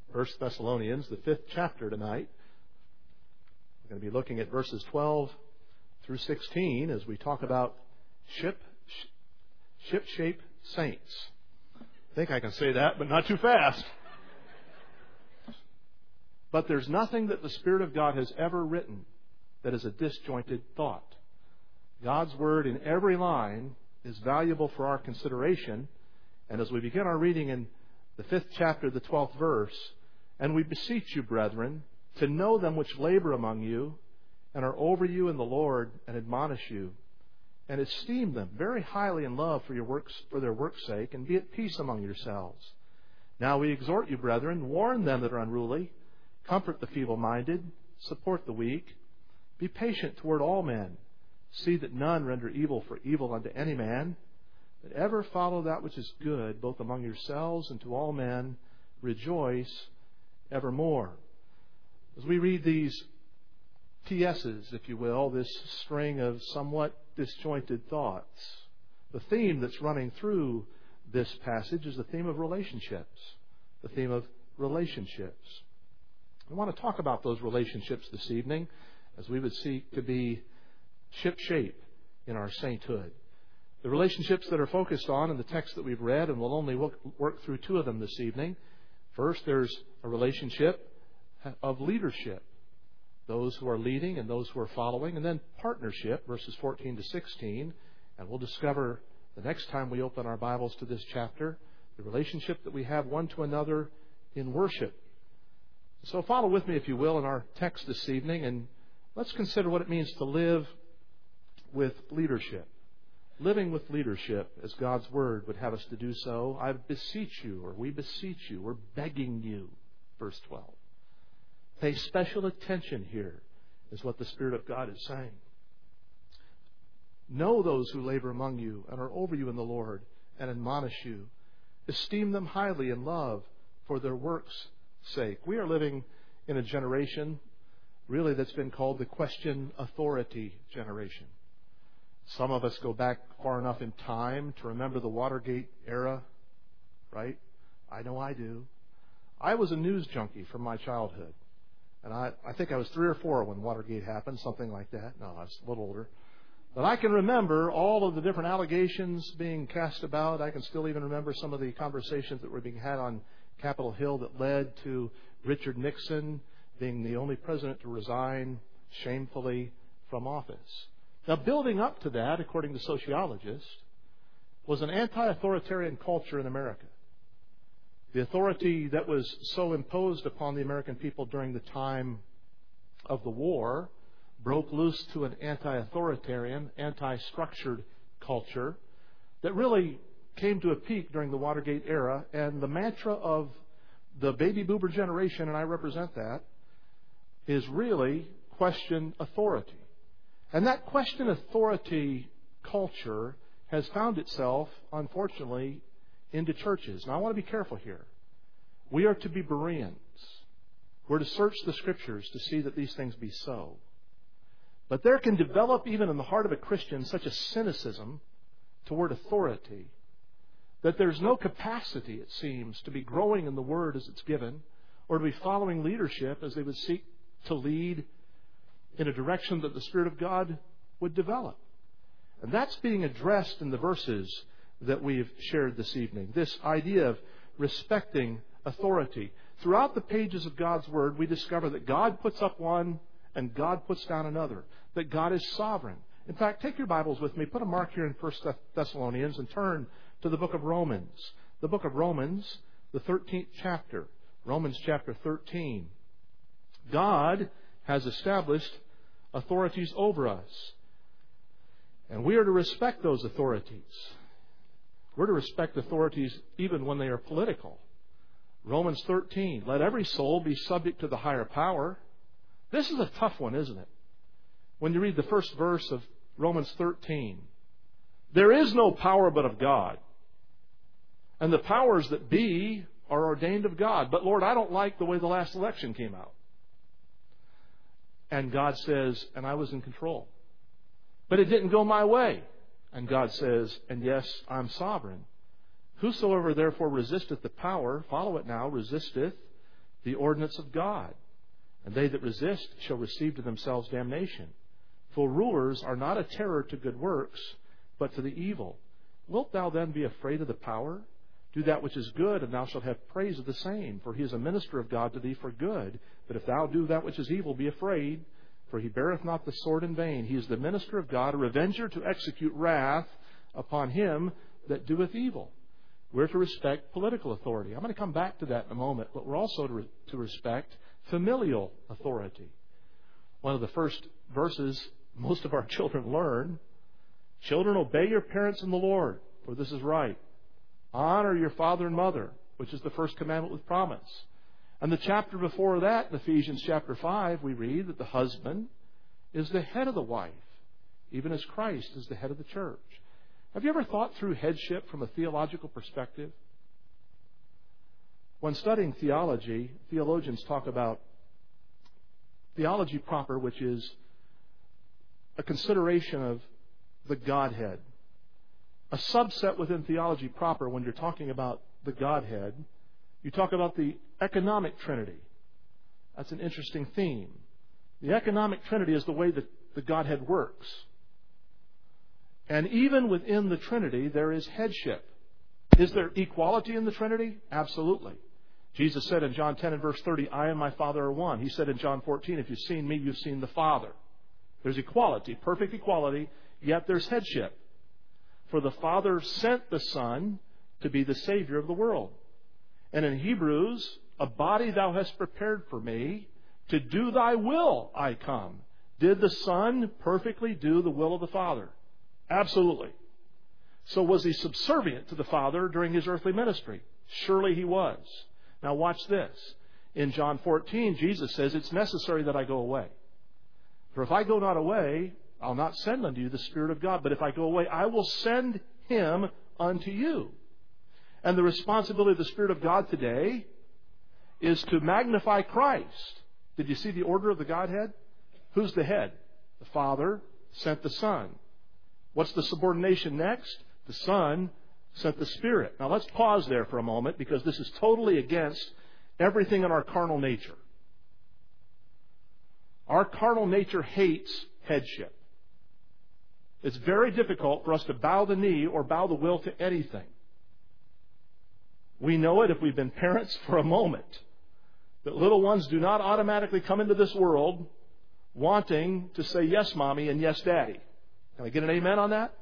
1 Thessalonians, the 5th chapter tonight. We're going to be looking at verses 12 through 16 as we talk about ship-shape saints. I think I can say that, but not too fast. But there's nothing that the Spirit of God has ever written that is a disjointed thought. God's Word in every line is valuable for our consideration. And as we begin our reading in the 5th chapter, the 12th verse, and we beseech you, brethren, to know them which labor among you, and are over you in the Lord, and admonish you, and esteem them very highly in love for their work's sake, and be at peace among yourselves. Now we exhort you, brethren, warn them that are unruly, comfort the feeble-minded, support the weak, be patient toward all men, see that none render evil for evil unto any man, but ever follow that which is good, both among yourselves and to all men. Rejoice evermore. As we read these PS's, if you will, this string of somewhat disjointed thoughts, the theme that's running through this passage is the theme of relationships. The theme of relationships. I want to talk about those relationships this evening as we would seek to be ship-shape in our sainthood. The relationships that are focused on in the text that we've read, and we'll only work through two of them this evening. First, there's a relationship of leadership, those who are leading and those who are following, and then partnership, verses 14 to 16. And we'll discover the next time we open our Bibles to this chapter, the relationship that we have one to another in worship. So follow with me, if you will, in our text this evening, and let's consider what it means to live with leadership. Living with leadership as God's Word would have us to do so. I beseech you, or we beseech you, we're begging you, verse 12. Pay special attention here, is what the Spirit of God is saying. Know those who labor among you and are over you in the Lord, and admonish you. Esteem them highly in love for their work's sake. We are living in a generation, really, that's been called the question authority generation. Some of us go back far enough in time to remember the Watergate era, right? I know I do. I was a news junkie from my childhood. And I think I was 3 or 4 when Watergate happened, something like that. No, I was a little older. But I can remember all of the different allegations being cast about. I can still even remember some of the conversations that were being had on Capitol Hill that led to Richard Nixon being the only president to resign shamefully from office. Now, building up to that, according to sociologists, was an anti-authoritarian culture in America. The authority that was so imposed upon the American people during the time of the war broke loose to an anti-authoritarian, anti-structured culture that really came to a peak during the Watergate era. And the mantra of the baby boomer generation, and I represent that, is really question authority. And that question authority culture has found itself, unfortunately, into churches. Now, I want to be careful here. We are to be Bereans. We're to search the Scriptures to see that these things be so. But there can develop, even in the heart of a Christian, such a cynicism toward authority that there's no capacity, it seems, to be growing in the Word as it's given, or to be following leadership as they would seek to lead in a direction that the Spirit of God would develop. And that's being addressed in the verses that we've shared this evening. This idea of respecting authority. Throughout the pages of God's Word, we discover that God puts up one and God puts down another. That God is sovereign. In fact, take your Bibles with me, put a mark here in 1 Thessalonians, and turn to the book of Romans. The book of Romans, the 13th chapter. Romans chapter 13. God has established authorities over us. And we are to respect those authorities. We're to respect authorities even when they are political. Romans 13, let every soul be subject to the higher power. This is a tough one, isn't it? When you read the first verse of Romans 13, there is no power but of God. And the powers that be are ordained of God. But Lord, I don't like the way the last election came out. And God says, and I was in control. But it didn't go my way. And God says, and yes, I'm sovereign. Whosoever therefore resisteth the power, follow it now, resisteth, the ordinance of God, and they that resist shall receive to themselves damnation. For rulers are not a terror to good works, but to the evil. Wilt thou then be afraid of the power? Do that which is good, and thou shalt have praise of the same. For he is a minister of God to thee for good. But if thou do that which is evil, be afraid, for he beareth not the sword in vain. He is the minister of God, a revenger to execute wrath upon him that doeth evil. We're to respect political authority. I'm going to come back to that in a moment, but we're also to respect familial authority. One of the first verses most of our children learn, children, obey your parents in the Lord, for this is right. Honor your father and mother, which is the first commandment with promise. And the chapter before that, in Ephesians chapter 5, we read that the husband is the head of the wife, even as Christ is the head of the church. Have you ever thought through headship from a theological perspective? When studying theology, theologians talk about theology proper, which is a consideration of the Godhead. A subset within theology proper, when you're talking about the Godhead, you talk about the economic Trinity. That's an interesting theme. The economic Trinity is the way that the Godhead works. And even within the Trinity, there is headship. Is there equality in the Trinity? Absolutely. Jesus said in John 10 and verse 30, I and my Father are one. He said in John 14, if you've seen me, you've seen the Father. There's equality, perfect equality, yet there's headship. For the Father sent the Son to be the Savior of the world. And in Hebrews, a body thou hast prepared for me, to do thy will I come. Did the Son perfectly do the will of the Father? Absolutely. So was he subservient to the Father during his earthly ministry? Surely he was. Now watch this. In John 14, Jesus says, it's necessary that I go away. For if I go not away, I'll not send unto you the Spirit of God. But if I go away, I will send him unto you. And the responsibility of the Spirit of God today is to magnify Christ. Did you see the order of the Godhead? Who's the head? The Father sent the Son. What's the subordination next? The Son sent the Spirit. Now let's pause there for a moment, because this is totally against everything in our carnal nature. Our carnal nature hates headship. It's very difficult for us to bow the knee or bow the will to anything. We know it if we've been parents for a moment, that little ones do not automatically come into this world wanting to say yes, Mommy, and yes, Daddy. Can I get an amen on that?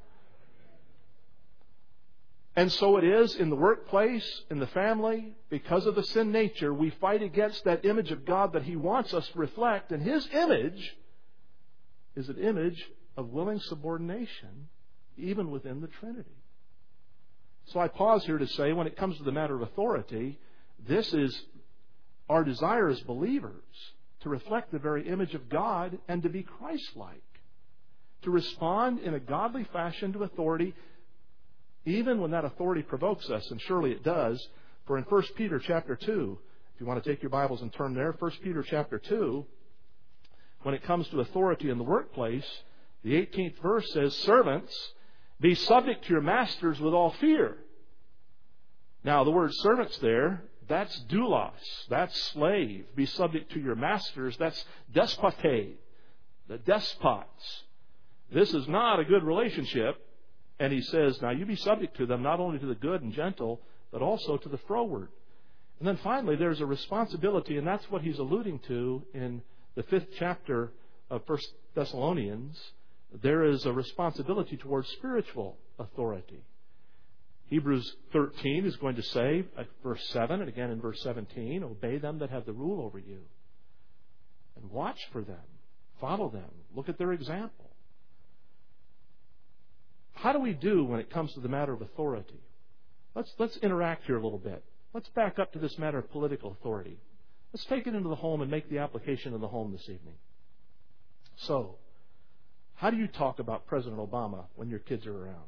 And so it is in the workplace, in the family. Because of the sin nature, we fight against that image of God that He wants us to reflect. And His image is an image of willing subordination, even within the Trinity. So I pause here to say, when it comes to the matter of authority, this is our desire as believers, to reflect the very image of God and to be Christ-like, to respond in a godly fashion to authority, even when that authority provokes us, and surely it does. For in 1 Peter chapter 2, if you want to take your Bibles and turn there, 1 Peter chapter 2, when it comes to authority in the workplace, the 18th verse says, servants, be subject to your masters with all fear. Now, the word servants there, that's doulos, that's slave. Be subject to your masters, that's despote, the despots. This is not a good relationship. And he says, now you be subject to them, not only to the good and gentle, but also to the froward. And then finally, there's a responsibility, and that's what he's alluding to in the 5th chapter of 1 Thessalonians. There is a responsibility towards spiritual authority. Hebrews 13 is going to say, at verse 7, and again in verse 17, obey them that have the rule over you. And watch for them. Follow them. Look at their example. How do we do when it comes to the matter of authority? Let's interact here a little bit. Let's back up to this matter of political authority. Let's take it into the home and make the application in the home this evening. So, how do you talk about President Obama when your kids are around?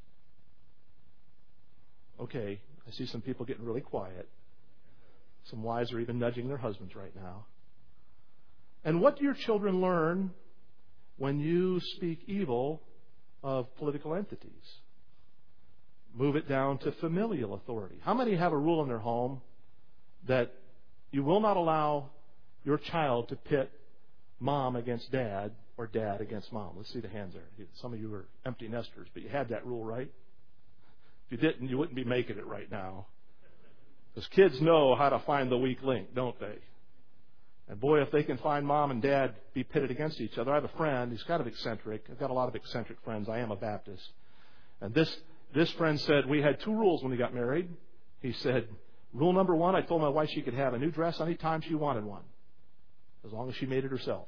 Okay, I see some people getting really quiet. Some wives are even nudging their husbands right now. And what do your children learn when you speak evil of political entities? Move it down to familial authority. How many have a rule in their home that You will not allow your child to pit mom against dad or dad against mom. Let's see the hands there. Some of you are empty nesters, but you had that rule, right? If you didn't, you wouldn't be making it right now. Because kids know how to find the weak link, don't they? And boy, if they can find mom and dad be pitted against each other. I have a friend, he's kind of eccentric. I've got a lot of eccentric friends. I am a Baptist. And this friend said, we had 2 rules when we got married. He said, rule number 1, I told my wife she could have a new dress anytime she wanted one, as long as she made it herself.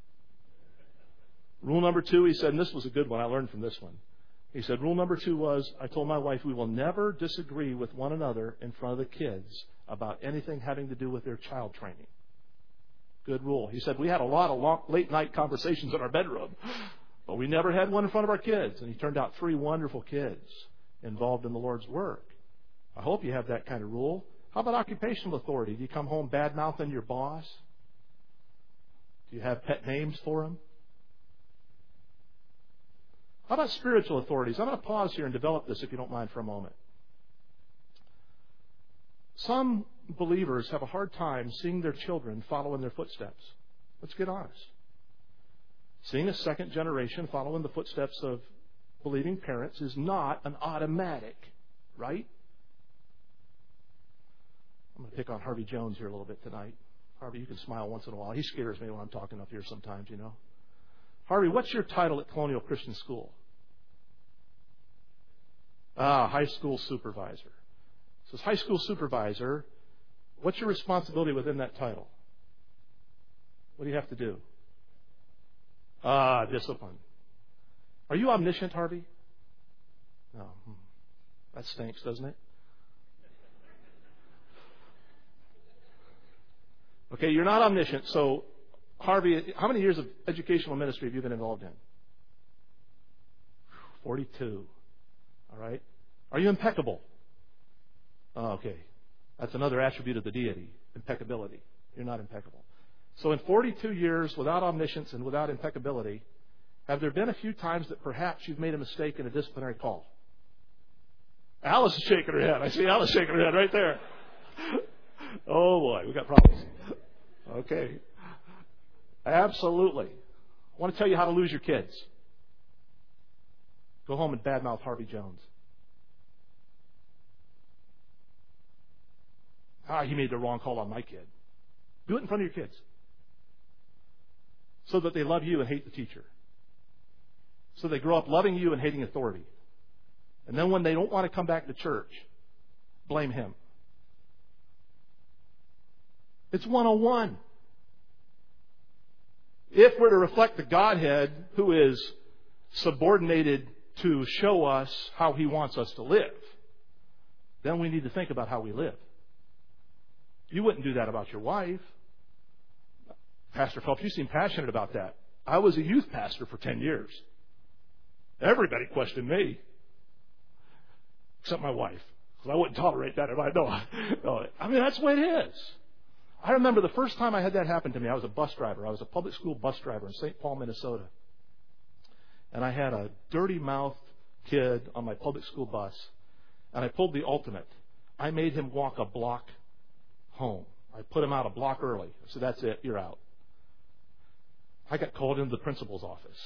Rule number 2, he said, and this was a good one, I learned from this one. He said, rule number 2 was, I told my wife we will never disagree with one another in front of the kids about anything having to do with their child training. Good rule. He said, we had a lot of late night conversations in our bedroom, but we never had one in front of our kids. And he turned out 3 wonderful kids involved in the Lord's work. I hope you have that kind of rule. How about occupational authority? Do you come home bad-mouthing your boss? Do you have pet names for him? How about spiritual authorities? I'm going to pause here and develop this, if you don't mind, for a moment. Some believers have a hard time seeing their children follow in their footsteps. Let's get honest. Seeing a second generation follow in the footsteps of believing parents is not an automatic, right? I'm going to pick on Harvey Jones here a little bit tonight. Harvey, you can smile once in a while. He scares me when I'm talking up here sometimes, you know. Harvey, what's your title at Colonial Christian School? High school supervisor. So as high school supervisor, what's your responsibility within that title? What do you have to do? Discipline. Are you omniscient, Harvey? No. That stinks, doesn't it? Okay, you're not omniscient, so Harvey, how many years of educational ministry have you been involved in? 42. All right. Are you impeccable? Oh, okay. That's another attribute of the deity, impeccability. You're not impeccable. So in 42 years without omniscience and without impeccability, have there been a few times that perhaps you've made a mistake in a disciplinary call? Alice is shaking her head. I see Alice shaking her head right there. Oh, boy, we got problems. Okay. Absolutely. I want to tell you how to lose your kids. Go home and badmouth Harvey Jones. He made the wrong call on my kid. Do it in front of your kids. So that they love you and hate the teacher. So they grow up loving you and hating authority. And then when they don't want to come back to church, blame him. It's 101. If we're to reflect the Godhead who is subordinated to show us how He wants us to live, then we need to think about how we live. You wouldn't do that about your wife. Pastor Phelps, you seem passionate about that. I was a youth pastor for 10 years. Everybody questioned me, except my wife, because I wouldn't tolerate that if I know. I mean, that's the way it is. I remember the first time I had that happen to me, I was a bus driver. I was a public school bus driver in St. Paul, Minnesota. And I had a dirty-mouthed kid on my public school bus, and I pulled the ultimate. I made him walk a block home. I put him out a block early. I said, that's it, you're out. I got called into the principal's office.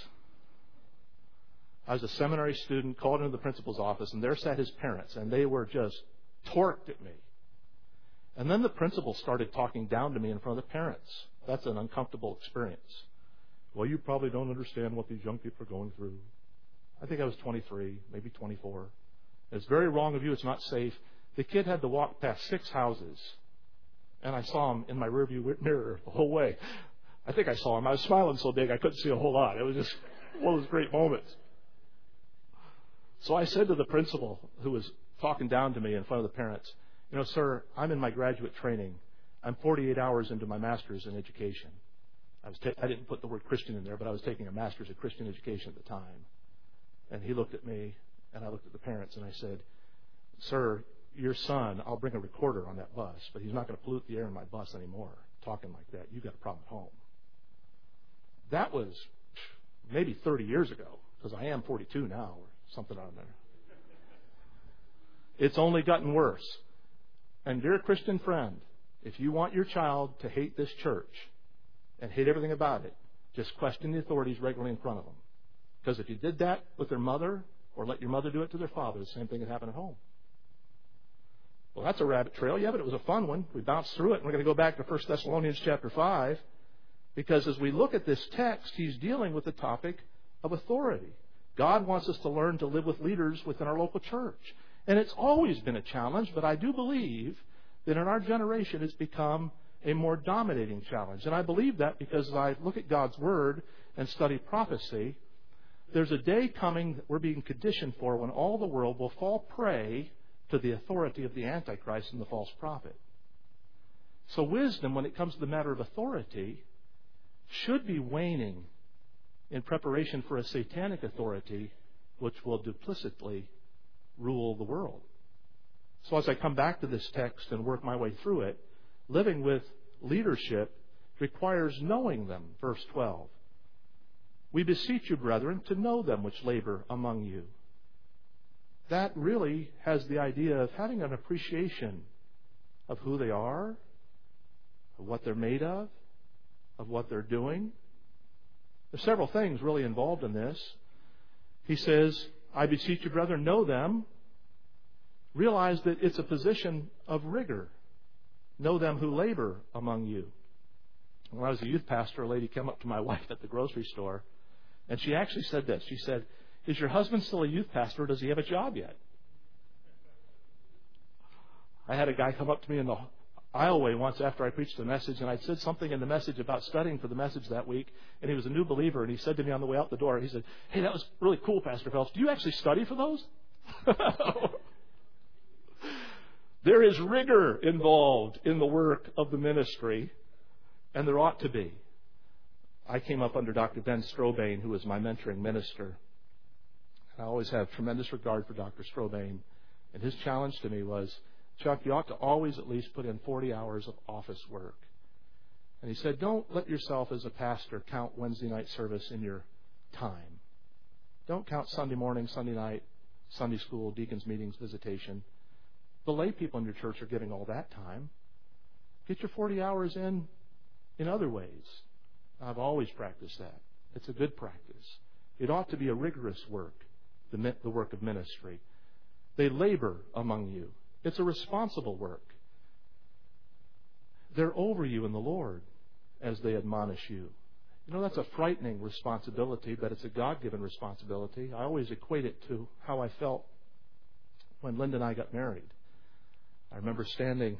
I was a seminary student, called into the principal's office, and there sat his parents, and they were just torqued at me. And then the principal started talking down to me in front of the parents. That's an uncomfortable experience. Well, you probably don't understand what these young people are going through. I think I was 23, maybe 24. It's very wrong of you. It's not safe. The kid had to walk past 6 houses, and I saw him in my rearview mirror the whole way. I think I saw him. I was smiling so big I couldn't see a whole lot. It was just one of those great moments. So I said to the principal, who was talking down to me in front of the parents, you know, sir, I'm in my graduate training. I'm 48 hours into my master's in education. I didn't put the word Christian in there, but I was taking a master's in Christian education at the time. And he looked at me, and I looked at the parents, and I said, sir, your son, I'll bring a recorder on that bus, but he's not going to pollute the air in my bus anymore, talking like that. You've got a problem at home. That was maybe 30 years ago, because I am 42 now, or something on there. It's only gotten worse. And dear Christian friend, If you want your child to hate this church and hate everything about it, just question the authorities regularly in front of them. Because if you did that with their mother or let your mother do it to their father, the same thing would happen at home. Well, that's a rabbit trail. Yeah, but it was a fun one. We bounced through it. And we're going to go back to 1 Thessalonians chapter 5. Because as we look at this text, he's dealing with the topic of authority. God wants us to learn to live with leaders within our local church. And it's always been a challenge, but I do believe that in our generation it's become a more dominating challenge. And I believe that because as I look at God's Word and study prophecy, there's a day coming that we're being conditioned for when all the world will fall prey to the authority of the Antichrist and the false prophet. So wisdom, when it comes to the matter of authority, should be waning in preparation for a satanic authority which will duplicitously rule the world. So as I come back to this text and work my way through it, living with leadership requires knowing them. Verse 12. We beseech you, brethren, to know them which labor among you. That really has the idea of having an appreciation of who they are, of what they're made of what they're doing. There's several things really involved in this. He says, I beseech you, brethren, know them. Realize that it's a position of rigor. Know them who labor among you. When I was a youth pastor, a lady came up to my wife at the grocery store, and she actually said this. She said, is your husband still a youth pastor, or does he have a job yet? I had a guy come up to me in the aisleway once after I preached the message, and I'd said something in the message about studying for the message that week, and he was a new believer, and he said to me on the way out the door, he said, hey, that was really cool, Pastor Phelps. Do you actually study for those? There is rigor involved in the work of the ministry, and there ought to be. I came up under Dr. Ben Strobane, who was my mentoring minister. I always have tremendous regard for Dr. Strobane, and his challenge to me was, Chuck, you ought to always at least put in 40 hours of office work. And he said, don't let yourself as a pastor count Wednesday night service in your time. Don't count Sunday morning, Sunday night, Sunday school, deacons meetings, visitation. The lay people in your church are giving all that time. Get your 40 hours in other ways. I've always practiced that. It's a good practice. It ought to be a rigorous work, the work of ministry. They labor among you. It's a responsible work. They're over you in the Lord as they admonish you. You know, that's a frightening responsibility, but it's a God-given responsibility. I always equate it to how I felt when Linda and I got married. I remember standing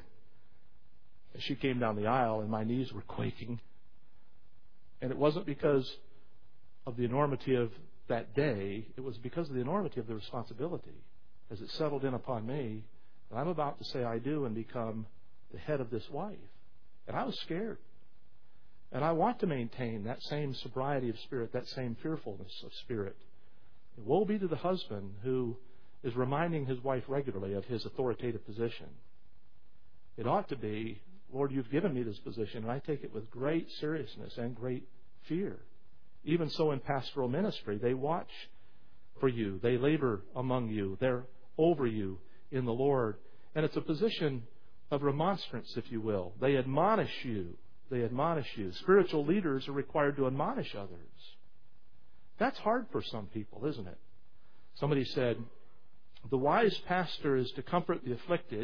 as she came down the aisle, and my knees were quaking. And it wasn't because of the enormity of that day. It was because of the enormity of the responsibility as it settled in upon me. And I'm about to say I do and become the head of this wife. And I was scared. And I want to maintain that same sobriety of spirit, that same fearfulness of spirit. And woe be to the husband who is reminding his wife regularly of his authoritative position. It ought to be, Lord, you've given me this position, and I take it with great seriousness and great fear. Even so in pastoral ministry, they watch for you. They labor among you. They're over you in the Lord. And it's a position of remonstrance, if you will. They admonish you. They admonish you. Spiritual leaders are required to admonish others. That's hard for some people, isn't it? Somebody said, the wise pastor is to comfort the afflicted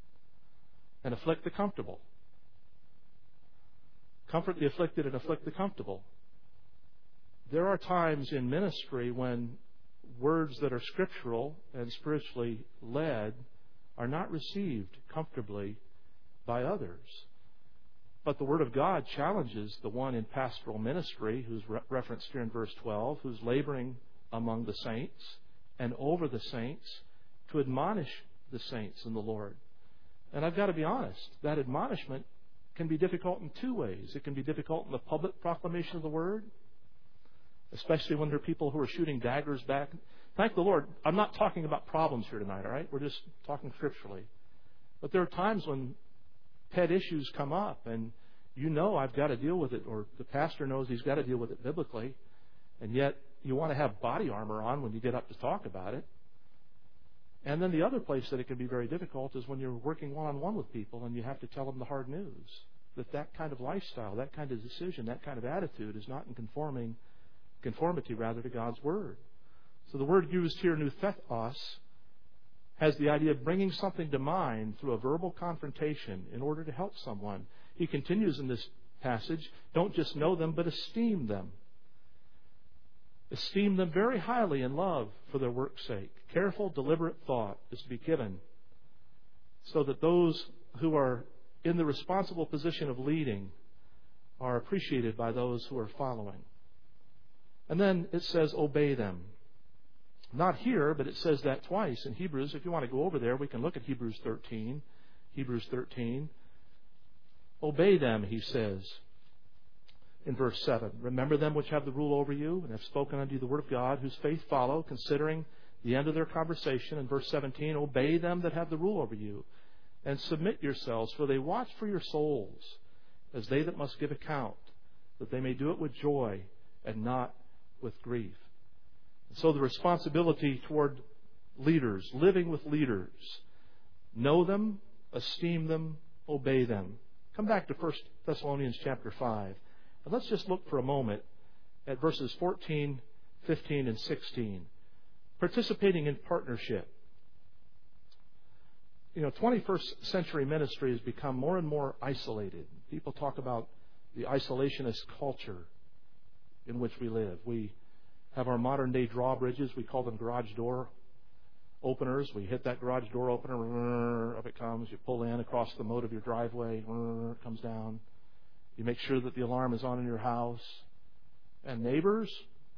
and afflict the comfortable. Comfort the afflicted and afflict the comfortable. There are times in ministry when words that are scriptural and spiritually led are not received comfortably by others. But the Word of God challenges the one in pastoral ministry, who's referenced here in verse 12, who's laboring among the saints and over the saints, to admonish the saints in the Lord. And I've got to be honest, that admonishment can be difficult in two ways. It can be difficult in the public proclamation of the Word, especially when there are people who are shooting daggers back. Thank the Lord, I'm not talking about problems here tonight, all right? We're just talking scripturally. But there are times when pet issues come up, and you know I've got to deal with it, or the pastor knows he's got to deal with it biblically, and yet you want to have body armor on when you get up to talk about it. And then the other place that it can be very difficult is when you're working one-on-one with people and you have to tell them the hard news, that kind of lifestyle, that kind of decision, that kind of attitude is not in conformity to God's Word. So the word used here, nuthetos, has the idea of bringing something to mind through a verbal confrontation in order to help someone. He continues in this passage, don't just know them, but esteem them. Esteem them very highly in love for their work's sake. Careful, deliberate thought is to be given so that those who are in the responsible position of leading are appreciated by those who are following. And then it says, obey them. Not here, but it says that twice in Hebrews. If you want to go over there, we can look at Hebrews 13. Hebrews 13. Obey them, he says in verse 7. Remember them which have the rule over you, and have spoken unto you the word of God, whose faith follow, considering the end of their conversation. In verse 17, obey them that have the rule over you, and submit yourselves, for they watch for your souls, as they that must give account, that they may do it with joy and not with grief. And so the responsibility toward leaders, living with leaders, know them, esteem them, obey them. Come back to 1 Thessalonians chapter 5. And let's just look for a moment at verses 14, 15, and 16. Participating in partnership. 21st century ministry has become more and more isolated. People talk about the isolationist culture in which we live. We have our modern day drawbridges. We call them garage door openers. We hit that garage door opener, up it comes. You pull in across the moat of your driveway, it comes down. You make sure that the alarm is on in your house. And neighbors.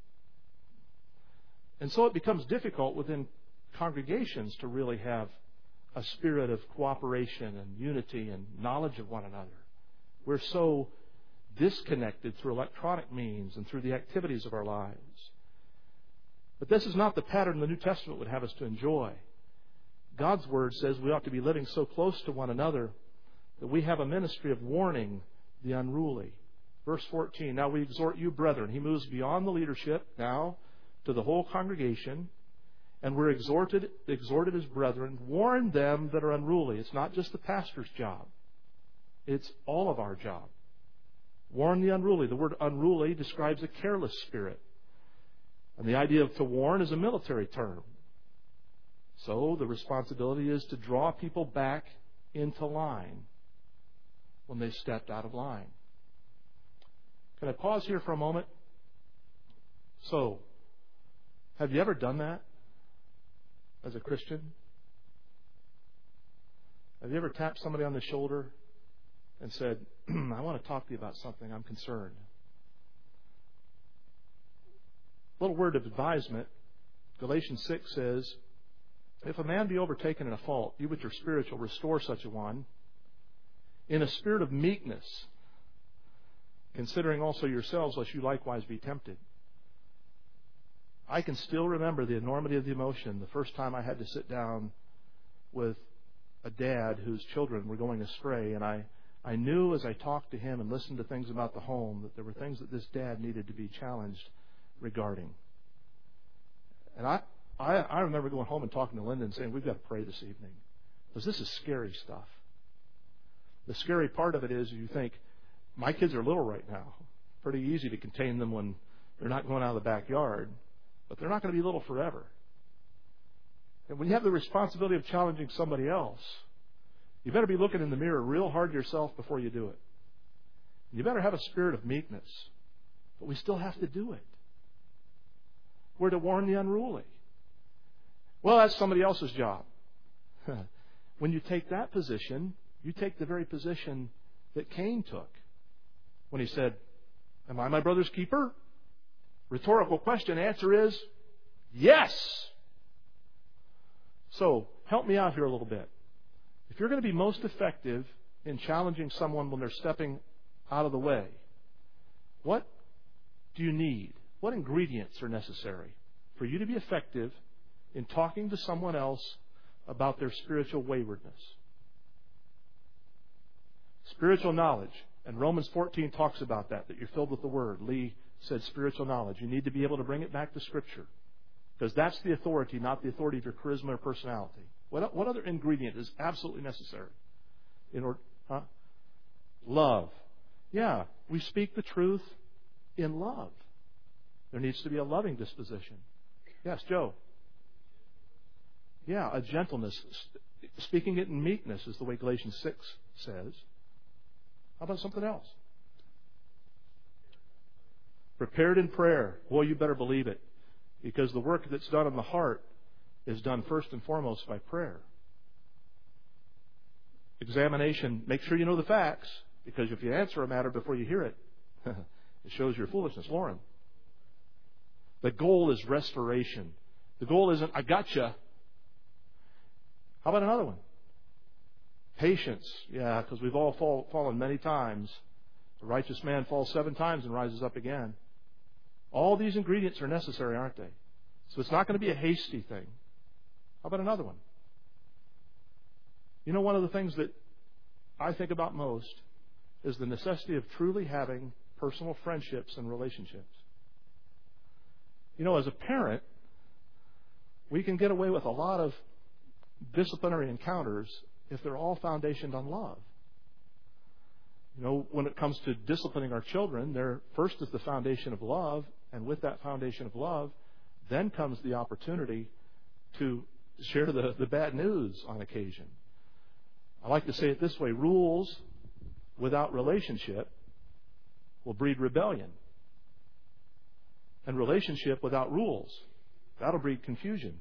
And so it becomes difficult within congregations to really have a spirit of cooperation and unity and knowledge of one another. We're so disconnected through electronic means and through the activities of our lives. But this is not the pattern the New Testament would have us to enjoy. God's Word says we ought to be living so close to one another that we have a ministry of warning the unruly. Verse 14, now we exhort you, brethren. He moves beyond the leadership now to the whole congregation. And we're exhorted as brethren, warn them that are unruly. It's not just the pastor's job. It's all of our job. Warn the unruly. The word unruly describes a careless spirit. And the idea of to warn is a military term. So the responsibility is to draw people back into line when they stepped out of line. Can I pause here for a moment? So, have you ever done that as a Christian? Have you ever tapped somebody on the shoulder and said, I want to talk to you about something, I'm concerned? A little word of advisement. Galatians 6 says, if a man be overtaken in a fault, you which are spiritual, restore such a one in a spirit of meekness, considering also yourselves, lest you likewise be tempted. I can still remember the enormity of the emotion the first time I had to sit down with a dad whose children were going astray, and I knew as I talked to him and listened to things about the home that there were things that this dad needed to be challenged regarding. And I remember going home and talking to Linda and saying, we've got to pray this evening, because this is scary stuff. The scary part of it is you think, my kids are little right now. Pretty easy to contain them when they're not going out of the backyard, but they're not going to be little forever. And when you have the responsibility of challenging somebody else, you better be looking in the mirror real hard yourself before you do it. You better have a spirit of meekness. But we still have to do it. We're to warn the unruly. Well, that's somebody else's job. When you take that position, you take the very position that Cain took when he said, am I my brother's keeper? Rhetorical question. Answer is yes. So, help me out here a little bit. If you're going to be most effective in challenging someone when they're stepping out of the way, what do you need? What ingredients are necessary for you to be effective in talking to someone else about their spiritual waywardness? Spiritual knowledge. And Romans 14 talks about that you're filled with the Word. Lee said spiritual knowledge. You need to be able to bring it back to Scripture. Because that's the authority, not the authority of your charisma or personality. What other ingredient is absolutely necessary? Love. Yeah, we speak the truth in love. There needs to be a loving disposition. Yes, Joe. Yeah, a gentleness. Speaking it in meekness is the way Galatians 6 says. How about something else? Prepared in prayer. Boy, you better believe it. Because the work that's done in the heart is done first and foremost by prayer. Examination. Make sure you know the facts. Because if you answer a matter before you hear it, it shows your foolishness. Lauren. The goal is restoration. The goal isn't, I gotcha. How about another one? Patience. Yeah, because we've all fallen many times. The righteous man falls 7 times and rises up again. All these ingredients are necessary, aren't they? So it's not going to be a hasty thing. How about another one? You know, one of the things that I think about most is the necessity of truly having personal friendships and relationships. You know, as a parent, we can get away with a lot of disciplinary encounters if they're all foundationed on love. You know, when it comes to disciplining our children, there first is the foundation of love, and with that foundation of love, then comes the opportunity to share the bad news on occasion. I like to say it this way: rules without relationship will breed rebellion. And relationship without rules, that'll breed confusion.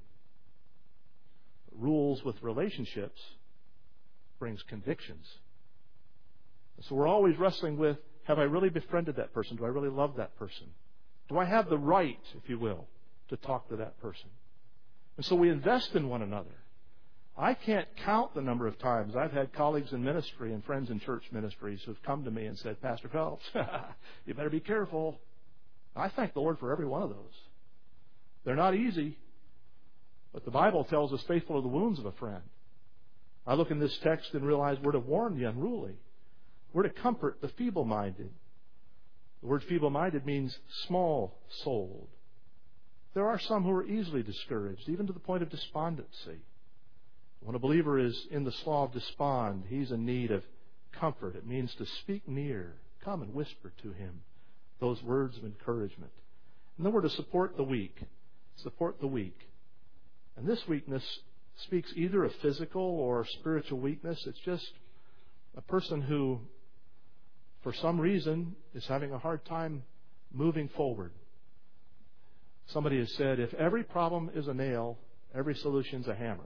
Rules with relationships brings convictions. So we're always wrestling with, have I really befriended that person? Do I really love that person? Do I have the right, if you will, to talk to that person? And so we invest in one another. I can't count the number of times I've had colleagues in ministry and friends in church ministries who've come to me and said, Pastor Phelps, you better be careful. I thank the Lord for every one of those. They're not easy, but the Bible tells us faithful are the wounds of a friend. I look in this text and realize we're to warn the unruly. We're to comfort the feeble-minded. The word feeble-minded means small-souled. There are some who are easily discouraged, even to the point of despondency. When a believer is in the slough of despond, he's in need of comfort. It means to speak near, come and whisper to him those words of encouragement. And then we're to support the weak. Support the weak. And this weakness speaks either of physical or spiritual weakness. It's just a person who, for some reason, is having a hard time moving forward. Somebody has said, if every problem is a nail, every solution's a hammer.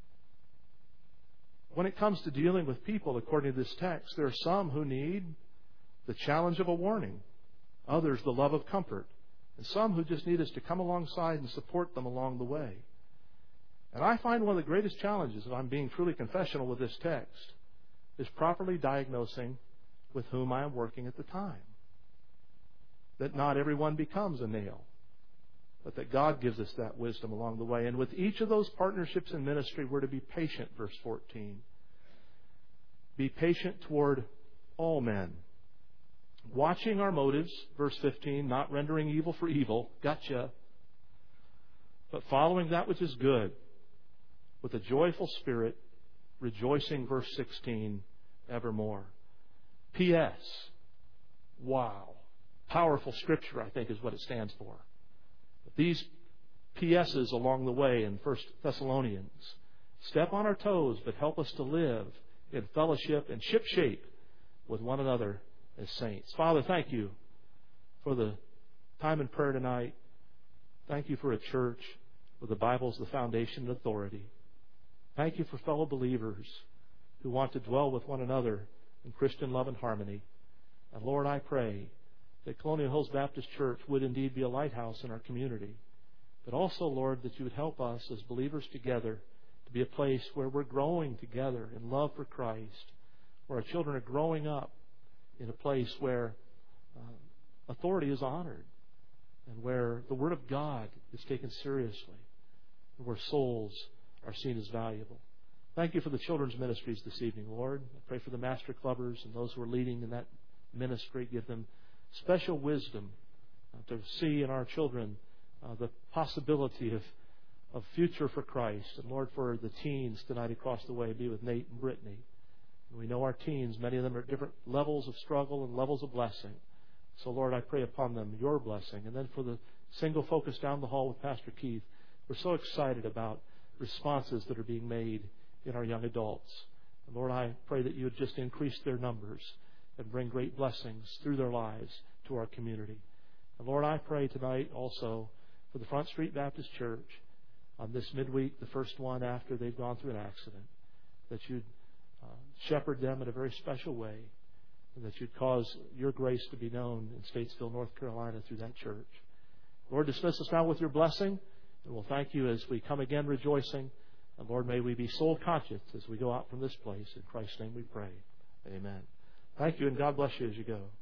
When it comes to dealing with people, according to this text, there are some who need the challenge of a warning, others the love of comfort, and some who just need us to come alongside and support them along the way. And I find one of the greatest challenges, if I'm being truly confessional with this text, is properly diagnosing with whom I am working at the time. That not everyone becomes a nail, but that God gives us that wisdom along the way. And with each of those partnerships in ministry, we're to be patient, verse 14. Be patient toward all men. Watching our motives, verse 15, not rendering evil for evil, gotcha, but following that which is good with a joyful spirit, rejoicing, verse 16, evermore. P.S. Wow. Powerful scripture, I think, is what it stands for. These P.S.s along the way in 1 Thessalonians step on our toes, but help us to live in fellowship and shipshape with one another as saints. Father, thank you for the time in prayer tonight. Thank you for a church where the Bible is the foundation and authority. Thank you for fellow believers who want to dwell with one another in Christian love and harmony. And Lord, I pray that Colonial Hills Baptist Church would indeed be a lighthouse in our community. But also, Lord, that you would help us as believers together to be a place where we're growing together in love for Christ, where our children are growing up in a place where authority is honored and where the Word of God is taken seriously and where souls are seen as valuable. Thank you for the children's ministries this evening, Lord. I pray for the master clubbers and those who are leading in that ministry. Give them special wisdom to see in our children the possibility of future for Christ. And Lord, for the teens tonight across the way, be with Nate and Brittany. And we know our teens, many of them are at different levels of struggle and levels of blessing. So Lord, I pray upon them your blessing. And then for the single focus down the hall with Pastor Keith, we're so excited about responses that are being made in our young adults. And Lord, I pray that you would just increase their numbers and bring great blessings through their lives to our community. And Lord, I pray tonight also for the Front Street Baptist Church on this midweek, the first one after they've gone through an accident, that you'd shepherd them in a very special way, and that you'd cause your grace to be known in Statesville, North Carolina through that church. Lord, dismiss us now with your blessing, and we'll thank you as we come again rejoicing. And Lord, may we be soul conscious as we go out from this place. In Christ's name we pray. Amen. Thank you, and God bless you as you go.